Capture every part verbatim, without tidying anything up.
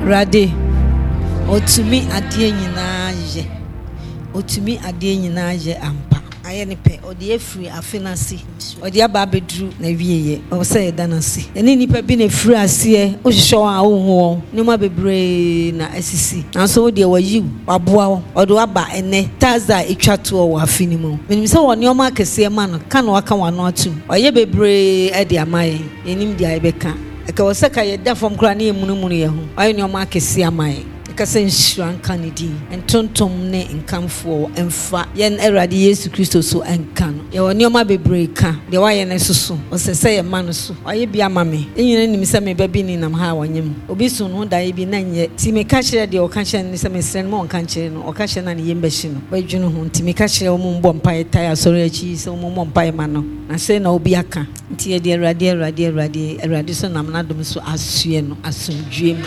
Rade otumi ade nyina ye otumi ade nyina ye ampa aye ne pe ode afiri afenase ode aba bedru na wieye o se danase eni nipa bi na firi ase o hwehwe a wo ho ne ma bebre na asisi nanso ode wayi waboa wo ode aba ene taza etwato wo afini mu menim se woni o ma kese ma no ka no aka wano atum oye bebre e de amaye enim dia ebeka eka wo se ka ye da fom kra na emunumunu ye ho aye ne o ma kese amaye kase nshran kanidi entontom ne nkamfo emfa yen Awurade Yesu Kristo so enka no ye woni o ma bebre ka de wa ye ne soso o se se ye ma no so oye bia ma me enyina nim se me ba bi ni nam ha wanyem obi so no da ye bi na nye ti me ka kire de o ka kire ni se me sren mo nka kire no o ka kire na ne yembe shi no ba dwunu ho ti me ka kire o mo mbo mpa tai asori achi se o mo mbo mpa ma no na se na obi aka nti ye de Awurade Awurade Awurade Awurade so nam na dom so asue no asomdwem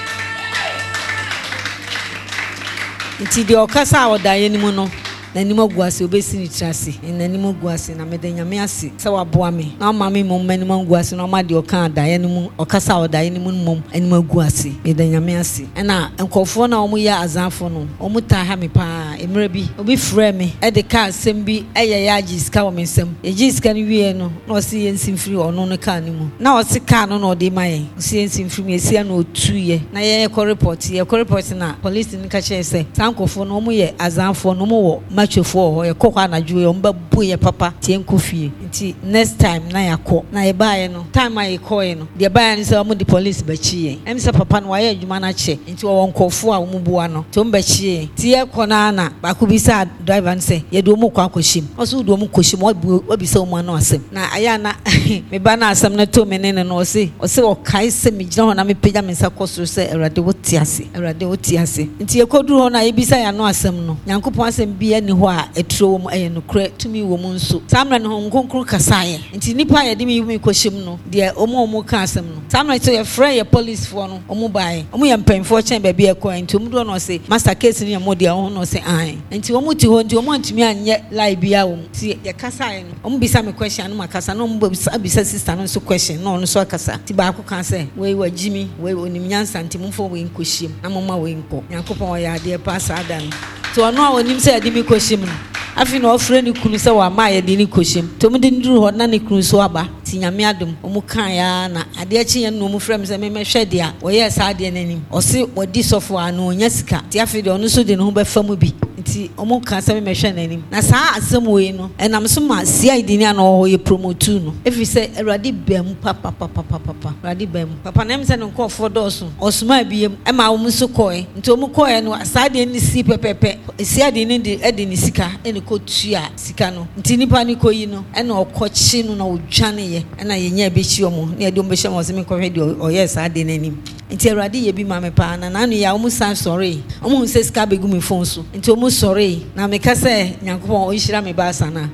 nti de okasa odaye ni mu no na ni maguase obesi ni trase na ni maguase na mede nyame ase se waboa me na ma me mom mani maguase na ma de oka adaye ni mu okasa odaye ni mu mom ani maguase mede nyame ase na enkofo na omu ya azanfo no omu ta ha me pa emre bi obi frɛ me e de ka asem bi eye ya jiska wo me nsem e jiska ni wie no na osi ye nsimfiri ono no ka ni mu na osi ka no na ode maye osi ye nsimfiri esia na otuye na ye ko report ye ko report na police ni ka che se sankofo no omu ye azanfo no omu wo matwefo ye kokwa na juwe omba bu ye papa tie nkofie nti next time na yakọ na ye baaye no time aye koye no de baaye ni se omu di police ba chiye em se papa no waye adwuma na che nti wo nkofo a omu buwa no to mba chiye ti ye kona na ba ku bi sa driver nse ye do omu kwa koshim oso do omu koshim obi se omu na asem na aya na me ba na asem na to me ne no ose ose o kai se me gina ho na me pega me nsa koso se Awurade woti ase Awurade woti ase nti ye koduru ho na ye bi sa ya no asem no Nyankopon asem bi ani ho a etro wom aye no kure tumi wom nso samra no nkonkron kasaye nti nipa ye de me yumi koshim no de omo omo ka asem no samra to ye frɛ ye police for no omo bae omo ye mpemfo chen ba bi e ko nti omo do no se master case ni mo de ho no se an nti omo ti ho nti omo ntumi anye lie bia wom ti ye kasaye no omo bisa me question no makasa no omo bisa sister no so question no no so akasa ti ba ko kan se we wa jimi we onim nyansa nti mo fo we nkoshim na mo ma we nko Yakopon ya de pass adan to ono a onim se ade mi koshim no afi na ofre ni kunu se wa ma ye de ni koshim to mu de nduru ho na ne kunu so aba ti nyame adom omu kan ya na ade achi ye no mu frem se me mehwe de a wo ye sa ade nanim o se wodi sofo anu onya sika ti afi de ono so de no be famu bi nti omu kan se me mehwe nanim na sa asem we no enam so ma sia idini ana ho ye promote no efi se Awurade bam papa papa papa Awurade bam papa na me se no ko fo doso osuma biem e ma omu so koe nti omu koe no sa ade ni si pepepe sia ade ni de ade ni sika ene ko tua sika no nti nipa ni koyi no ene okochi no na odwane ye ena ye nya be chi omo na ye do mbehye mo se me kohwe de oyɛ sa ade nanim nti Awurade ye bi ma me pa na na no ya omu san sorry omu se sika begu me phone so nti omu sorry na me ka se Nyankopon o yira me ba sana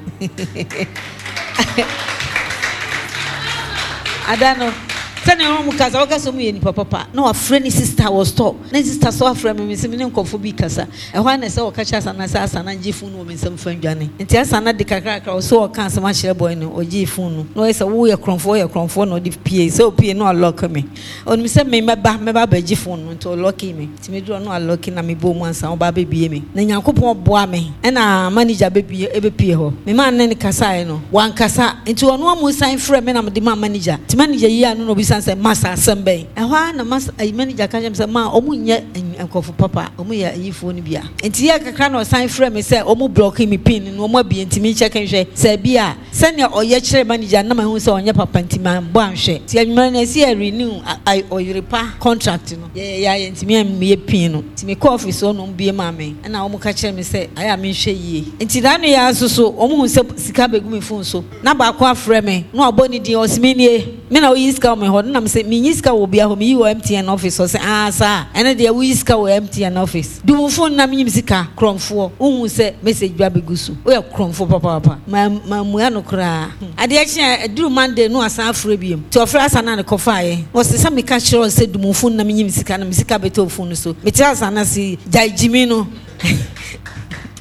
adano sene omu kaza wakaso mu ye ni papa na wa friend sister was talk na sister so friend me se me nkofo bi kasa e ho na se o kacha sana sa sana njifu no me nsem fandwane nti asana de kakra kakra so o kan sama kire boy no o jifu no no se wo ye kronfo ye kronfo no di pie se o pie no lock me on me se me meba meba ba jifu no to lock me ti me do no lock na me bo mu ansa o ba be bie me na Nyankopon boa me e na manager be bie e be pie ho me man na ni kasa no wan kasa nti ono amu sign frame me na me de ma manager ti manager yi anu no bi say masa sembe ehwa na masa manager kan jam say ma omu nye enkofu papa omu ya yifo ni bia enti ya kakra na sign frame me say omu block me pin no omu bia enti mi check nhwe say bia sene oye kire manager na ma hu say onye papa enti ma bo anhwe ti anwuma na si renew ai oyrepa contract no ya ya enti mi me pin no ti me call office no bia ma me na omu ka kire me say aya me hwe yie enti da no ya soso omu hu say sika begu me phone so na ba kwa frame me no aboni di osmini me na oyi sika me ho na me say me yiska wo bia ho me yi wo M T N office so say ah sa ene de wo yiska wo M T N office du mo phone na me yim sika kromfo ohun say message bia begusu o ya kromfo papa papa ma ma mu ya no kra ade a chi duru Monday no asan afre biem ti ofra asa na ne kofa ye wo se say me ka chiro say du mo phone na me yim sika na me sika beto phone so me ti asa na si jai jimi no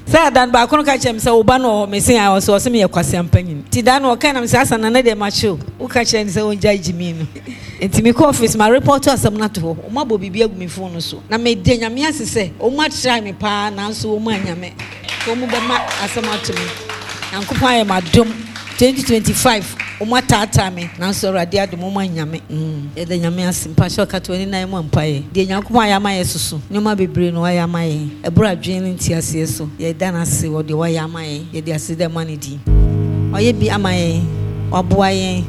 Say dan ba kono ka chem say oba no me say I was me ye kwase ampanyin. Ti dan no ka na me say asa na na de ma show. Wo ka chem say onja ijimi no. Enti me call office ma report to asem na to ho. O ma bo bibia gu me phone so. Na me de nyame asese. O ma try me pa na so o ma nyame. Ko mu be ma asem atumi. Yankopon aye ma dom twenty twenty-five o ma tata me na so rade adom o ma nyame. Mm. E de nyame asem pa sho ka twenty-nine mo mpaye. De Yankopon aye ma yesusu. Nyoma bebre no aye ma ye. E bro adwen nti ase so. Ye da na se wo de wo aye ma ye. Ye de ase de manidi. Oye bi ama ye. Oboa ye.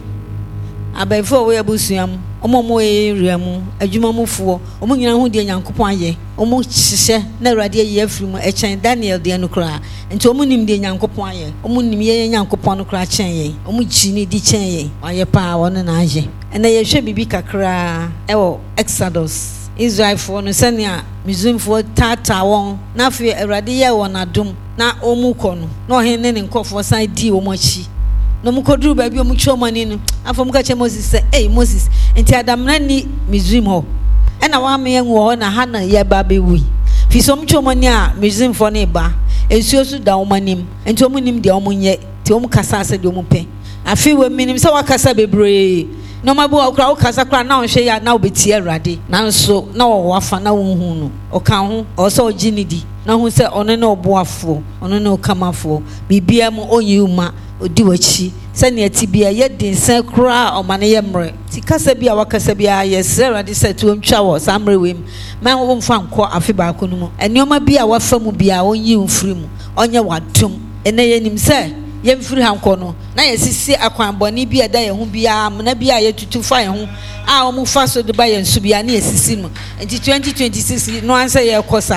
Abaifo we abusuam omo mo eriamu adwumamufo omo nyina hu de Nyankopon aye omo hihye na Awurade aye afirimu e chen Daniel de no kra enti omo nim de Nyankopon aye omo nim ye Nyankopon no kra chen ye omo gini di chen ye aye pa wono na aye ena ye hwe bibi kakra e wo Exodus Israel for no senia Muslim for tata won na fe Awurade ye won adom na omo kɔ no na ohene ne nkɔfo san di omo achi no mukodru ba bi o muchomani no afom ka che Moses say eh Moses enti Adam na ni Misrim ho e na wa me enwo ho na ha na ye ba be wi fi so muchomani a Misrim fo na ba ensuo su da omanim enti o munim de o munye ti o mukasa ase de o mupe afi we minim se wakasa bebre no mabu okra okasa kra na onhwe ya na obeti Awurade nanso na wo wafa na wo hu no o kan ho o so oginidi na hu se ono na oboafo ono na okamafo bibia mu onyiuma odi wachi sani atibia ye dinsan kra o mane ye mre ti kasa bia wakasa bia yes Awurade se tu ontwa wo samre wem man wo mfa nko afi ba ko no mu enioma bia wafa mu bia onyi mfiri mu onye wadom ene ye nim se ye mfiri hanko no na ye sisi akwan boni bia da ye hu bia na bia ye tutu fa ye hu a o mu fa so de ba ye nsu bia na ye sisi mu enti twenty twenty-six no ansa ye kosa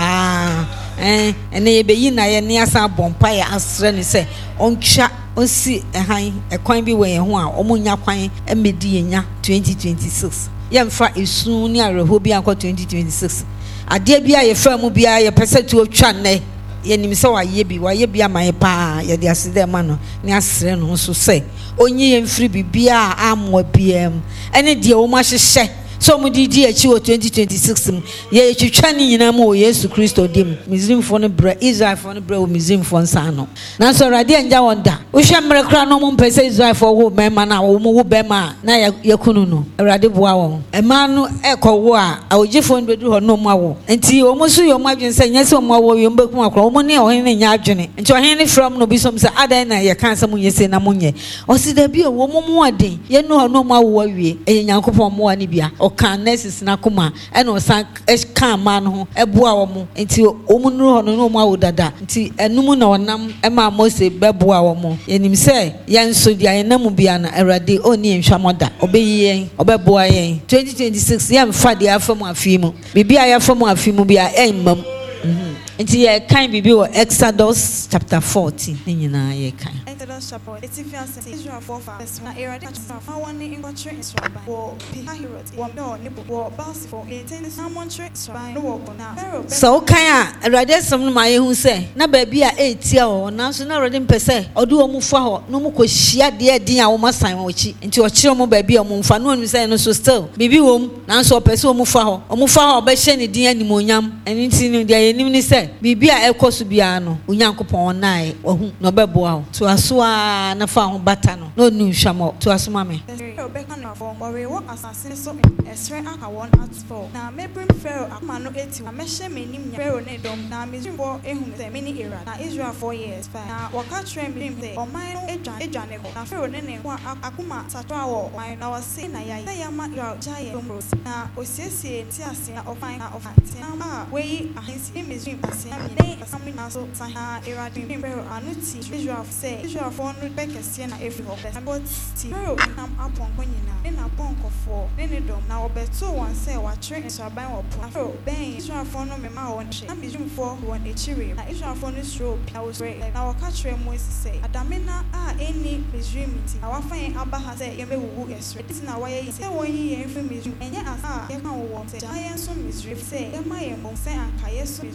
eh ene ye be yi na ye ne asa bompa ye asre ni se ontwa onsi ehan ekwan bi we ho a omunya kwan emedi yenya twenty twenty-six ye mfa esu ni areho bi akọ twenty twenty-six ade bia ye fa mu bia ye pese tu otwa ne ye nim se wa ye bi wa ye bia man pa ye de asede ma no ni asre no so se onyi ye mfiri bibia amwa bia ene de wo ma hyehyɛ so mu di di achi wo twenty twenty-six ye twetwa ni nyina mu o Yesu Kristo dim Muslim fo no bra Israel fo no bra o Muslim fo nsa no na so Awurade anja wonda wo hwe mre kra no mu mpese Israel fo wo mema na wo mu wo bema na yakunu no Awurade boa won ema no ekowo a awogifo no bedu ho no mu awo enti o mu so yo mu adwen se nyese o mu awo yo mbeku akro o mu ne ohene ne nya adwene enti ohene from no bi so se adan na ye kan se mu nyese na mu nye o si da bi o wo mu mu aden ye no ho no mu awo awie e Nyankopon mu ani bia kan nurses na kuma e no san kan man ho eboa wo mo enti omunuru ho no mo awo dada enti enum na onam e ma Mose beboa wo mo yenim se yenso dia yenam bia na Awurade oni nhwamoda obeyi yen obeboa yen twenty twenty-six yem fa dia afamu afimu bibia ya afamu afimu bia emmam mhm enti ye kan bibi wo Exodus chapter fourteen ni nyina ye kan Exodus chapter Israel for verse na era fa one in country Israel wo Pihahirot wo do ne wo Balsifo eighteen someone Israel no wo na so kan a Awurade som no ma ye hu se na ba bia etia wo na so na Awurade mpese odu wo mu fa ho no mu ko hia de din a wo masan wo chi enti o kire mo ba bia mo mfa no onu se no so still bibi wo mu na so pese wo mu fa ho o mu fa ho ba hye ne din animonyam eni nti no dia ye nim ni se bibia ekoso bia no Onyankopon nai ohu no beboa ho to aso a na fa ho bata no no nu hwamo to aso ma me obeka no afọ ore wo asase so esre aka won at four na mebrim Pharaoh akoma no eti na mehye menim nya Pharaoh ne dom na mezimbo ehun se meni era na Israel four years na waka train me say oman no edwan edwane ko na Pharaoh ne ne ko akoma satwa wo man na wase na yai na yama ya jaye domros na osiesie ti ase na ofan na ofan na ma we ahensi mezim ase na me asami na so saha era din Pharaoh anuti Israel say Israel four no bekesie na every of the but Pharaoh nam apon konyina na ponkofo ne ne dom na obeto won say wa tre nsaban wo po Pharaoh ben Israel four no mema won hye na mezim four won echire na Israel four no stroke na was right na waka tre Moses say adamena a eni mezimiti na wafan abaha say ye mewu esre iti na waye say won yi ye mfi mezim enye asa ye kan wo say ayen so mezim say ye ma ye mo say anka ye so say say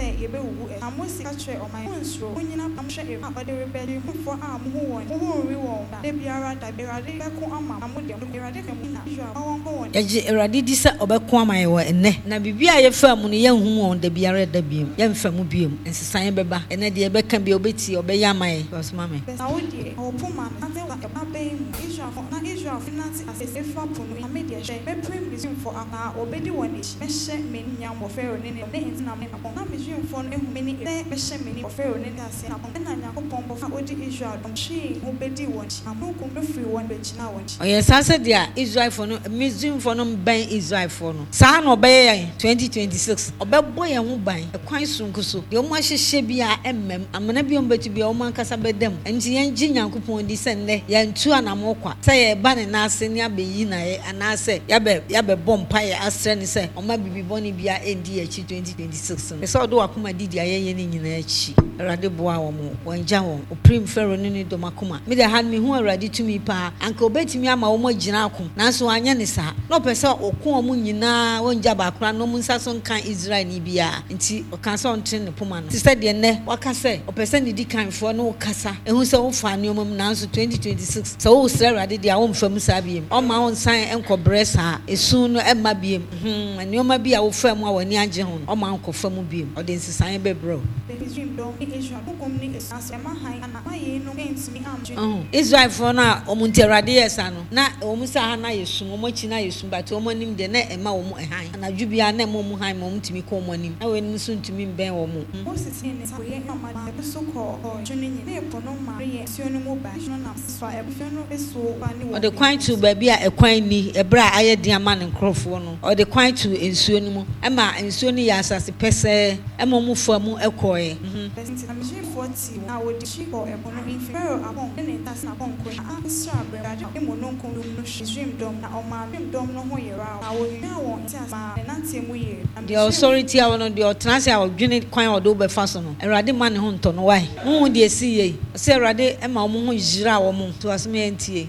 say ye be wu e amosi ka kire o man nsuro onyina am hwe e ba de rebellion for am ho won ho ri won da biara da biara de ko ama amode biara de kam na Israel won go won ye erade di se obeko ama ye wo enne na bibia ye fa mu no ye hu won da biara da biem ye mfa mu biem ensesan beba enne de ye beka bi obeti obeye ama ye because mama na wo die o puma na te wa e ba be mu Israel na Israel finance as a fa pono na media she be prim resume for ana obedi won e me hye me nyam wo fero ne ne ne na me na na resume for no ehu me ni be hye me ni wo fero ne ase na na Yakobon bo fa odi Israel dom she obedi won amoko be free won be china won oye sase dia Israel for no resume for no ban Israel for no sa na obeye twenty twenty-six obebo ye ho ban e kwan sunkuso de o mo hyehye bia emmem amana bi on betu bia o man kasa bedam enti yen gi Yakobon di se ne ye ntu anamo kwa se ye ba ne na ase ni abeyi na ye anase ya be ya be bompa ye asre ne se o ma bibi boni bia endi echi twenty twenty-six no se odo akoma didi aye ye ni nyina echi erade boa wo mo wanja wo o prim fero ni ni do makoma me de han me hu erade tumi pa anka obetimi ama wo mo gina ako nanso anya ne sa no pese okon o mo nyina wonja ba kra no mo nsa so nkan Israel ni bia nti o kan so ontin ne poma no sister de ne waka se o pese ni di kan fo no kasa ehu se wo fa ne omam nanso twenty twenty-six so wo sre erade dia wo mfam sa biem o ma wo nsan enko bresa esu no emma biem hm ani oma bia wo fam a wani age ho o ma enko fam biem o de nsisan be bro Israel for na omunterade yesa no na omusa ha na yesum omochi na yesum but omonim de na ema wo mu ehan na dwubia na ema mu han mo mtimi ko omonim na we nim so ntimi mben wo mu osisi ne sa we ma ma so ko juni ni ne pono ma ye si onu mu ba no na so e bu no eso ba ni wo the kwan to ba bia e kwan ni e bra aye de ama ne nkrofo no or the kwan to ensuo ni mu e ma ensuo ni ya asase pese e mo mu fa mu ekoe mhm forty na wo di chiko e pono infero abon ne tas na bon ko na asra brada e mo no nko no dream dom na o ma dream dom no ho yera na wo nya wo ti asa na ntie mu ye the authority a wono the transi a dwene kwan odo be fa so no erade ma ne ho nto no wai hu de esi ye se erade e ma mo ho yira wo mo to asme entie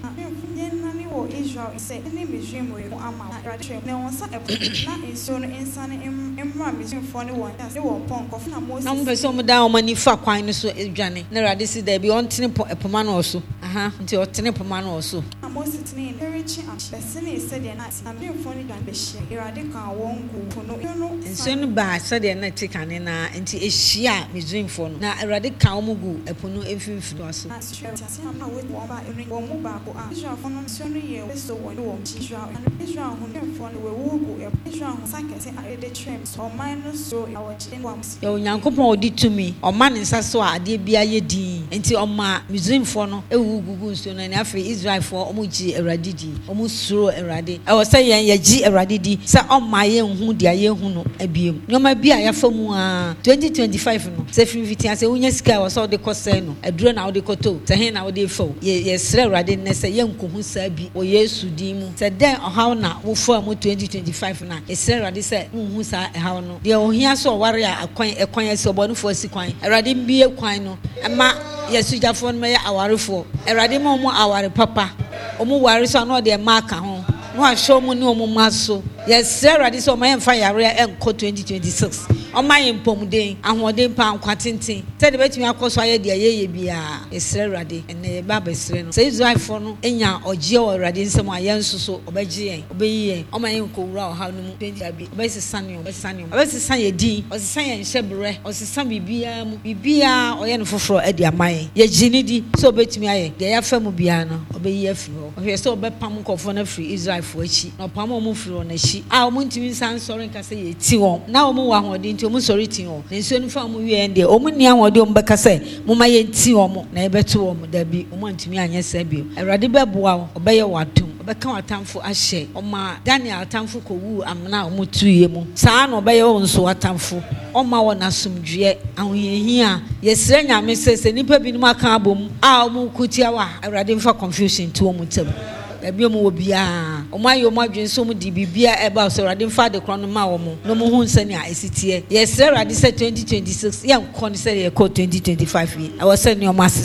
Israel say any regime we ama radicate na won sa e na enso no ensa ne emra mission for ne won say won pon kof na Moses na mo beso mo da o mani fa kwan no so edwane na rade si da bi on tene poma no so aha nti o tene poma no so na Moses ne perichi am person e say de na na be for ne dwan be hye irade kan won ku no no enso no ba say de na tikane na nti ehia Misraim for no na irade kan mo gu epono emfimfini so na sure ti am na we won ba eni won mu ba ko a Israel for no so no ye so won won Israel and Israel who dem for no we wo gu Israel who sakete a de trim so minus so our chin wams yo Nyankopon odi tumi o ma ne nsa so ade bia ye din enti o ma Misraim for no ewu gugu nso na na afi Israel for o mu gi erade di o mu suro erade e wo say yen ye gi erade di sa o ma ye hu dia ye hu no abiem nyoma bia ya fa mu a twenty twenty-five no se fifty ase unya sika wo so de kose no aduro na wo de koto se hen na wo de fo ye ye sre erade ne se ye nkohu sa bi o Yesu di mu se den o haw na wo fo mu twenty twenty-five na e sre erade se hu sa e haw no de o hia so ware a akwan e kwan ase obo no fo si kwan erade mbie kwan no ema Yesu jafo no me ya awarefo erade ma mu aware papa o mu ware so no de mark ho no a show mu ni o mu maso yes erade so ma yemfa yare enko twenty twenty-six o ma yempomden ahoden pa nkwatenten se de betimi akoso aye de ayeye bia esre erade ene ye ba besre no se Israel for no enya ogie o erade nsem aye nsoso obegie yen obeyi yen o ma yenko wura o ha no mu twenty abi obesisane obesisane obesisane ye din osisane ye nhyebre osisane bibia mu bibia oye no foforo e de amaye ye gini di so betimi aye de ya fa mu bia no obeyi afi ho o hwe so obepam nkofo na free Israel for achi no pam o mu free na achi a o mu ntimi san sori nka se ye ti won na o mu wa hodin omu sorry ti o na nso nfa mu wie ende omu nia wode omu beka se mu ma ye nti omu na ebeto omu da bi omu antimi anya se bi erade beboa o obeye wadum obeka watamfo ahye oma Daniel atamfo ko wu amna omu tuye mu saa na obeye o nso watamfo oma wona sumdwe ahoyehia yesre nyame se se nipa bi nima kan abom a omu kutia wa erade mfa confusion to omu tam ebi omu wo bia omu ayo omu adwen so mu di bibia eba so erade mfa de kron no ma wo mu no mu hu nsani a esitie yes erade se twenty twenty-six ye nkon se ye ko twenty twenty-five ye I was saying your master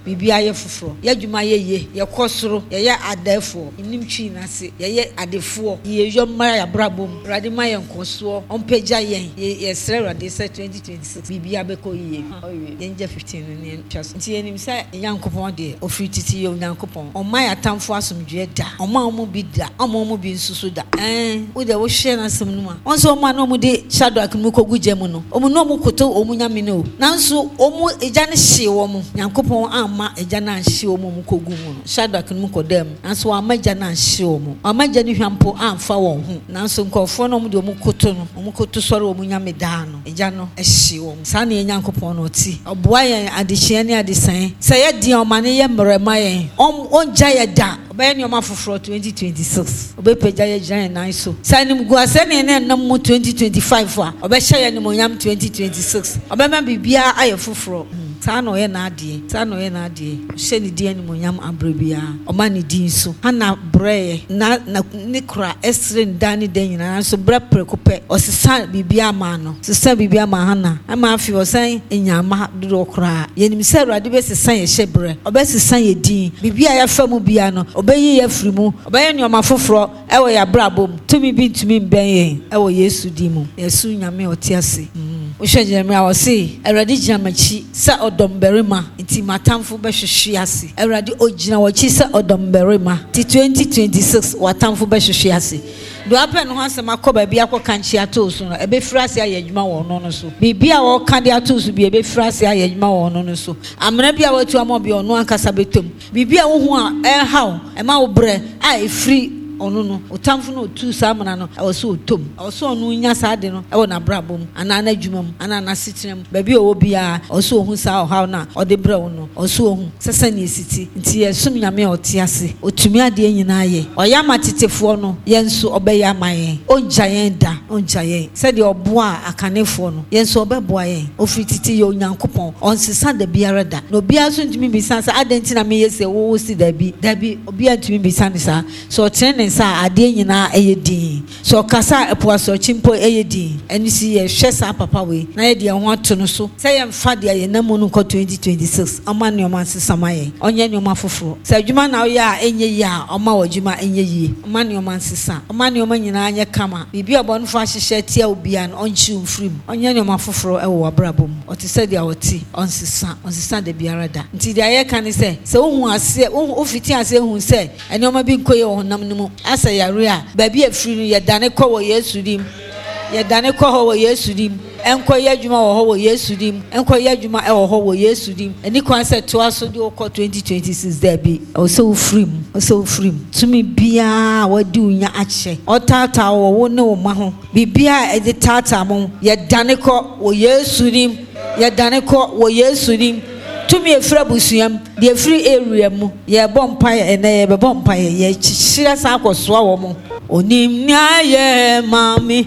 bibi aye foforo ye dwuma ye ye ye kosoro ye ye adafo nim twi na se ye ye adefo ye yomma ya brabom rade ma ye nkoso onpeja ye ye sere rade se twenty twenty-six bibi abeko ye ye nje fifteen ne chas nti enim se yankopon de ofrititi ye yankopon o ma ya tamfo asomdwe da o ma omo bi da omo omo bi nsusu da eh wo de wo hye na sem no ma onso o ma no mu de shadow akmu kogu jemu no omo no mu koto omu nyame no nanso omu eja ne hye wo mu yankopon amma eja na hye wo mu kogu mu no shadow akmu kodam nanso wa maja na hye wo mu o maja ne hwampo amfa wo ho nanso nkofo no mu de omu koto no omu koto sori omu nyame da no eja no ehye wo mu sa na yankopon no ti oboa yen adehye ne adesan se ye di o ma ne ye mrema yen on onja ye da obaye ne o ma foforo twenty twenty-six obepeja ye jan nan so sanim guase ne ne nam mu twenty twenty-five a obehye ye ne mo nyam twenty twenty-six obema bibia aye foforo sa no ye na ade sa no ye na ade hye ne die ne mo nyam abrebia o ma ne din so hana bre na ne kra esre ndani den nyina so bre prekope o sesa bibia ma no sesa bibia ma hana ama afi o san enyama do kra ye nim se urade be sesa ye hye bre obe sesa ye din bibia ya famu bia no obeyi ya frimu obeyi ne o ma foforo e wo ya brabom tumi bi tumi mben ye e wo Yesu di mu Yesu nyame otiase o hye Jeremia wo se urade jamachi sa odomberima nti matamfo be hwehwe ase urade ogina wo chi sa odomberima ti twenty twenty-six watamfo be hwehwe ase do apen ho asema ko ba bia ko kanchi atoso no ebe frase ayadwuma wo no no so bibia wo kan de atoso bi ebe frase ayadwuma wo no no so amena bia watu amobi ono ankasa betom bibia wo hu a e haw e ma wo bre a e free ono no otamfo no tu samana no e wo so otom e wo so onu nya saade no e wo na brabom ana na dwumam ana na sitrem ba bia wo bia wo so hu sa haw na o de bre wo no wo so hu sesa ni siti nti ye sum nyame otiase otumi ade nyina ye oya matetefo no ye nso obeya amaye onja yen da onja yen se de oboa akanefo no ye nso obeboa yen ofrititi ye onyankopon onsesa da biara da no bia so ntumi bisa sa adenti na me yese wo si da bi da bi obia ntumi bisa ne sa so tene sa ade nyina eyedi so kasa epo so chimpo eyedi enisi ye hwesa papa we na ye de ho ato no so se ye mfa de ye namu no ko twenty twenty-six oma ne oma nsesama ye onye ne oma foforo se adwuma na ye a enye ye a oma wadwuma enye ye oma ne oma nsesa oma ne oma nyina anye kama bibi obonfo ahyehye tia obia no onchi umfrim onye ne oma foforo e wo abrabom oti se de oti onsesa onsesa de biara da nti de aye kan se se ohun ase ohun ofiti ase ehun se ene oma bi nkoye wo nam ne mu asa yare a baby afiri no ye dane kɔ wɔ Yesu dim ye dane kɔ hɔ wɔ Yesu dim enko ye adwuma wɔ hɔ wɔ Yesu dim enko ye adwuma e wɔ hɔ wɔ Yesu dim eni kwan se to aso de okɔ twenty twenty-six there bi o se wo frim o se wo frim tumi bia wadi unya ache o tata wɔ wo ne wo ma ho bibia e de tata mo ye dane kɔ wɔ Yesu dim ye dane kɔ wɔ Yesu dim tumi efra busuam de efri area mu ye bompa ye na ye be bompa ye ye chichira sa akosoa wo mo onim nya ye mami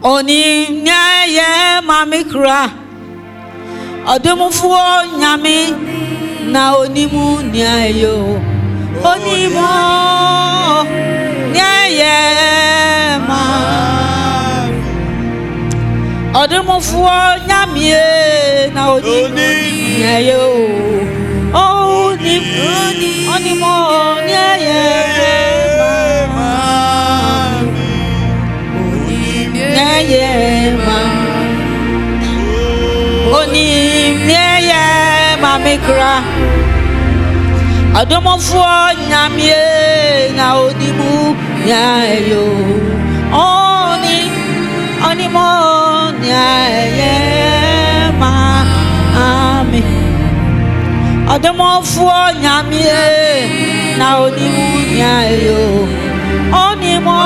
onim nya ye mami kra odomufo nyame na onimu nya yo onimo nya ye mami odomufo nyame na onimu nya yo onim onimo nya ye mami nya ye mami onim nya ye mami kra adomofo nyame na onimu nya yo onim onimo nya ye mami adomofo nyame na onimu nya yo onimo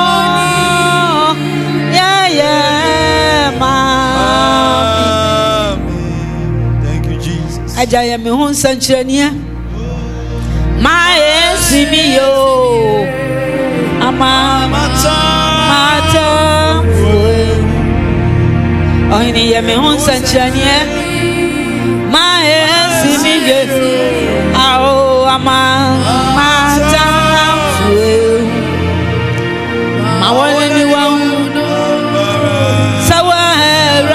nya ye mami. Thank you, Jesus. Ajaye me hu nsankyerenia ma esimi yo ama mata mata fue oyini ye me hu nsankyerenia ma esimi yo ao ama mata fue ma wole ni wa sawa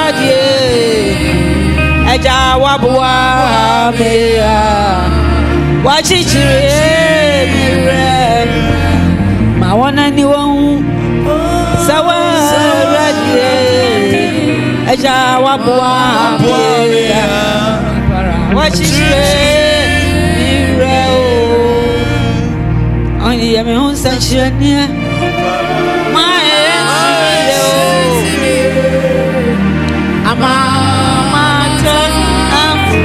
radie aja wabwa mea Wachichire mire ma wana ni won sawa radie eja wabua mire wachichire mire o oni yemi hun sanchire ni ma e o ama mata afu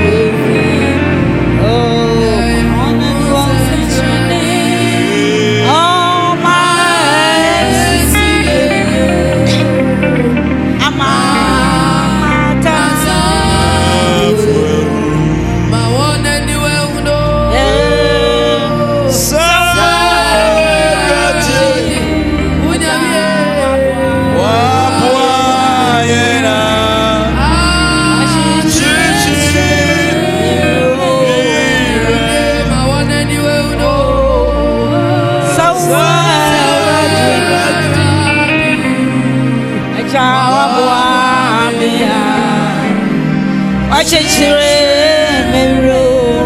Wachichire mero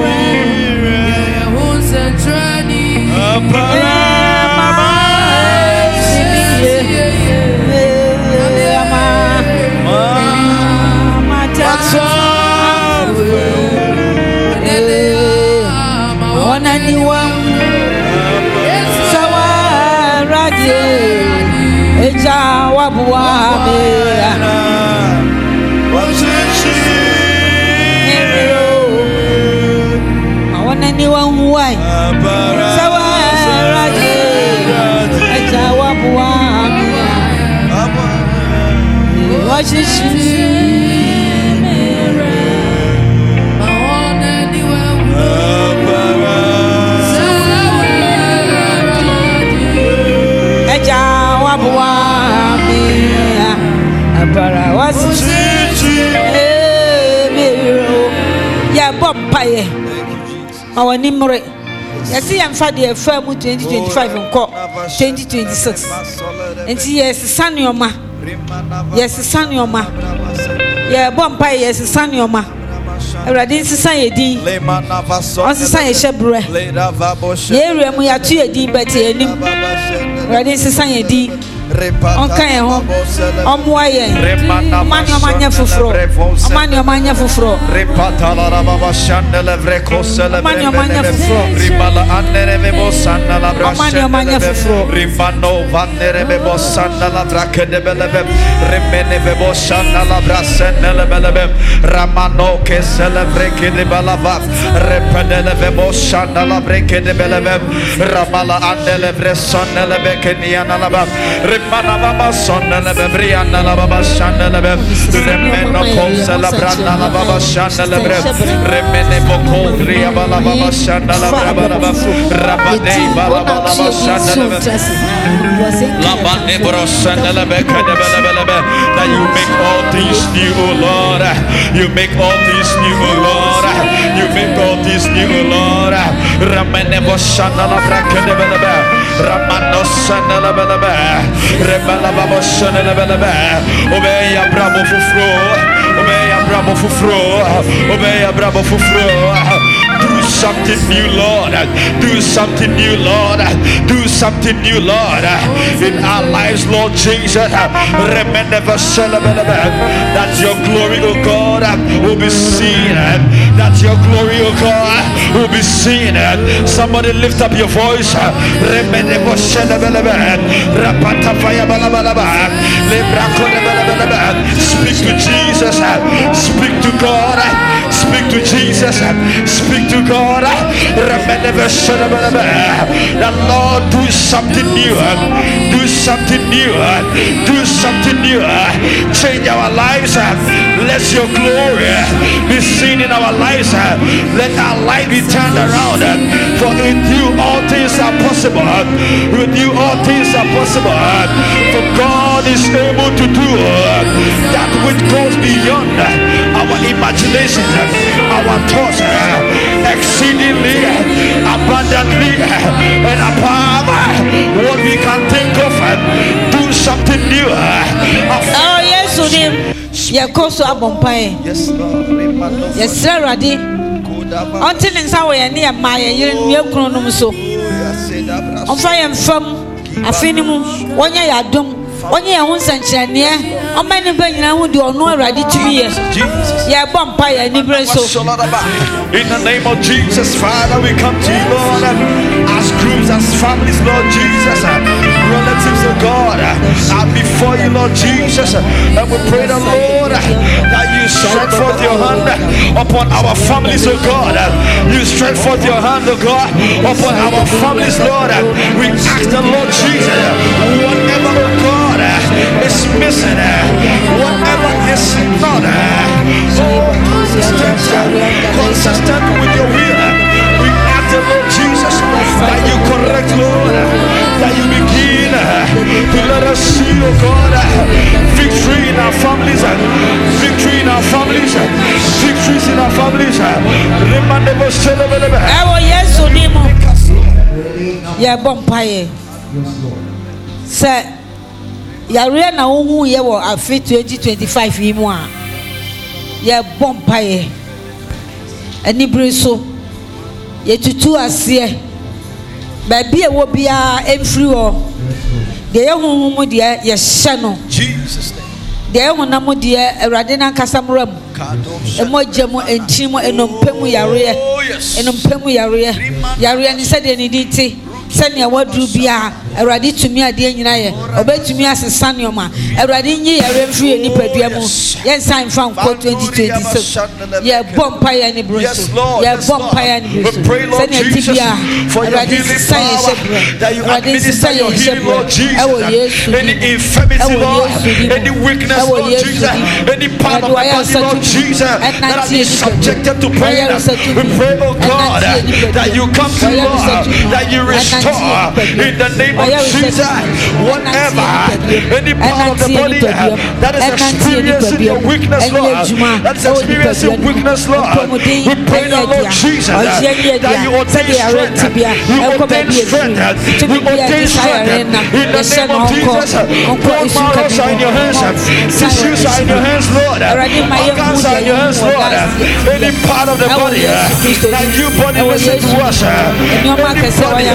hunse trani apara mama siye ama mama tata ona niwa sawa radie eja wabua me anyone who I sawa raje aja wabua wachichi aja wabua abara wachichi ya bompaye our nimre yesi yamfa de famu twenty twenty-five nko twenty twenty-six enti yes sanioma yes sanioma ye bompa yes sanioma Awurade nsisa yedi onsisa ye hyebre ye remu ya tu yedi beti enim Awurade nsisa yedi onka ye ho omwa ye omani omanya fufuro omani omanya fufuro repatala baba shandele vrekosele omani omanya fufuro ribala andere bebo sandala brashe omani omanya fufuro ribano vandere bebo sandala brakede belebe remene bebo sandala brasendele belebe ramano kesele brekede balava repedele bebo sandala brekede belebe ramala andele vresonele bekeniana laba remana baba sonele bebriana la baba shandele be remeno konsela branda la baba shandele bre remene boko ria bala baba shandele baba rabade bala baba shandele be labane bro shandele be kede bele bele be that you make all things new, O Lord. You make all things new, O Lord. You make all things new, O Lord. Ramene bo shandele bra kede bele be ramano shandele bele be rebala baba shandele bele be obeya bravo fufro obeya bravo fufro obeya bravo fufro. Do something new, Lord. Do something new, Lord. Do something new, Lord, in our lives, Lord Jesus. Remember that your glory, O God, will be seen. That your glory, O God, will be seen. Somebody lift up your voice. Speak to Jesus. Speak to God. Speak to Jesus. Speak to God. That Lord, do something new. Do something new. Do something new. Change our lives. Let your glory be seen in our lives. Let our life be turned around. For with you all things are possible. With you all things are possible. For God is able to do that which goes beyond our imagination, our thoughts, exceedingly, abundantly, and above what we can think of. Do something new. Oh yes, Unim. Yakoso abompai. Yes, Lord. Yes, Radi. until in some way and near my young so. On fire from a finum, one year I don't. One year, one century, how many men would do no ready to be? Yeah, bumpire and so. In the name of Jesus, Father, we come to you, Lord, as groups, as families, Lord Jesus, relatives of God, are before you, Lord Jesus, and we pray the Lord that you stretch forth your hand upon our families, oh God. You stretch forth your hand, oh God, upon our families, Lord. We ask the Lord Jesus, whatever, oh God, is missing, whatever is not so consistent, consistent with your will, we ask the Lord Jesus that you correct, Lord, that you begin to let us see, oh God, victory in our families, victory in our families, victories in our families. Oh yes, so Nemo. Yeah, bumpire. Sir. Yare na ohu ye wo afi twenty twenty-five yi mu a ye bompaye ani breso ye tutu ase ba bia wo bia emfiri ho de ye hu mu de ye hye no Jesus de ye hu na mu de Awurade na kasamram emojemu enchimu enompemu yare enompemu yare yare ni se de ni diti sani awadru bia Awurade tumi ade nyina ye obetumi asesa neoma Awurade nyi yare mfiri ni padua mu ye sign fan ko twenty twenty-six ye bompa ya ni broso ye bompa ya ni broso sani atibia Awurade sign ye shebre that you administer your healing, Lord Jesus. Any infirmity, Lord, any weakness, Lord Jesus, any part of the body, Lord Jesus, that has been subjected to pain, we pray, oh God, that you come to, Lord, that you restore in the name of Jesus. Whatever, any part of the body that is experiencing your weakness, Lord, that is experiencing weakness, Lord, we pray the Lord Jesus that you ordain strength, you ordain strength, you ordain strength in the name of Jesus. Bone marrows are in your hands, tissues are in your hands, Lord, organs are in your hands, Lord. Any part of the body that you body listen to us, any body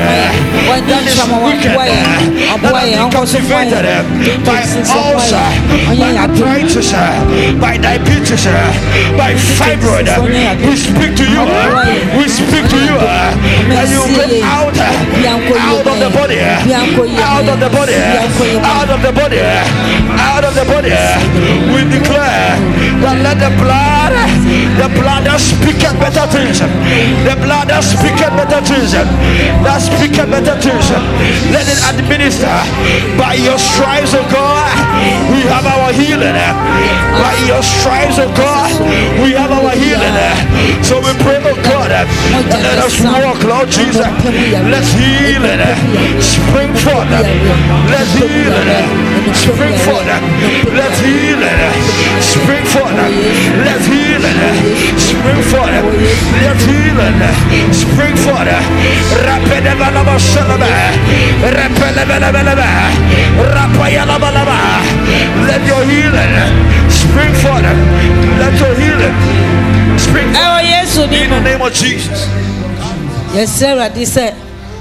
that is wicked, that has been cultivated by ulcer, by arthritis, by diabetes, by fibroid, we speak to you, we speak to you, that you get out, out of the body, out of the body, out of the body, out of the body. We declare that let the blood, the blood that speaketh better things, the blood that speaketh better things, that speaketh better things, let it administer. By your stripes, oh God, we have our healing. By your stripes, oh God, we have our healing. So we pray, oh God, that let us walk, Lord Jesus. Let healing spring forth. Let healing spring forth. Let healing spring forth. Let healing spring forth. Let healing spring forth. Rapidabalabalaba, rapidabalabalaba, rapayalabalaba. Let your healing spring forth. Let your healing spring forth. Oh yes, in the name of Jesus. Yes, sir. This said,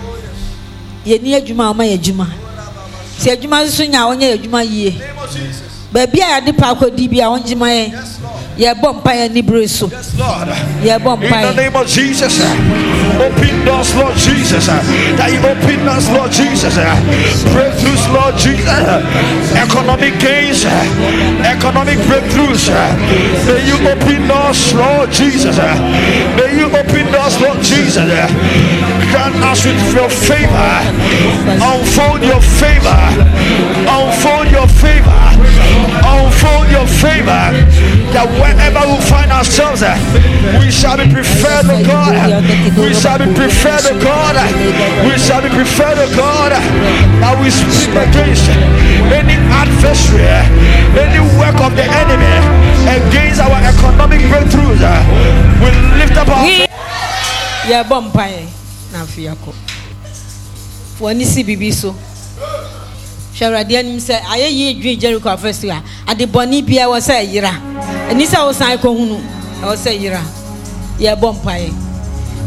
"Ye ni adwuma ma ye adwuma. Si adwuma so nya onye adwuma yie. Baby a de pa akodi bia onjima ye. Ye bompa ye ni breso. Ye bompa. In the name of Jesus, open doors, Lord Jesus. That you open us, Lord Jesus. Breakthroughs, Lord Jesus. Economic gains, economic breakthroughs. May you open doors, Lord Jesus. May you open doors, Lord Jesus. Grant us with your favor. Unfold your favor. Unfold your favor. Unfold your favor. That wherever we find ourselves, we shall be preferred, oh God. We shall be preferred, oh God. We shall be preferred, oh God. Now we speak against any adversary, any work of the enemy against our economic breakthroughs. We lift up our yeah, bumpire. Now, Fiako. For any C B B so. Sharadian said, I ye Jericho Festival. At the Bonnie was a yira. And this I was I was a yira. Yeah, bumpire.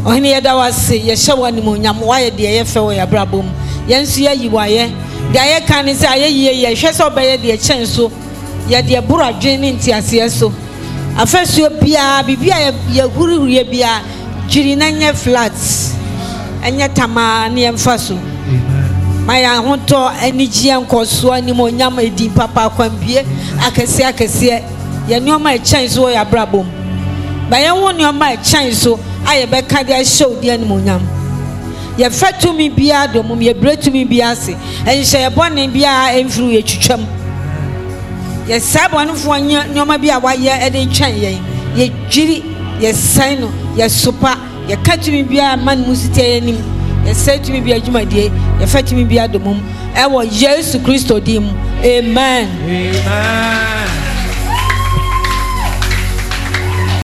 ohene yeda wase ye hye wani mo nyam wa ye de ye fe wo ya brabom yensu ye yiwaye de ye kan ni se aye ye ye hwe so be ye de chen so ye de buradwen ni ntiase so afesuo bia bibia ye hurihuriye bia jiri na nye flat enye tama ne emfa so maya honto anigye nkoso ani mo nyam edi papa kwambie akese akese ye nioma e chen so ya brabom ba ye wo nioma e chen so aye be ka dia show dia ni mo nyam ye fatumi bia do mum ye bretumi bia se enhye ye bone bia emfuru ye twitwam ye sabonu fo nioma bia wa ye e de twen ye ye jiri ye san no ye sopa ye katumi bia man musite ye nim ye setumi bia dwumadie ye fatumi bia do mum e wo Yesu Kristo dim amen amen.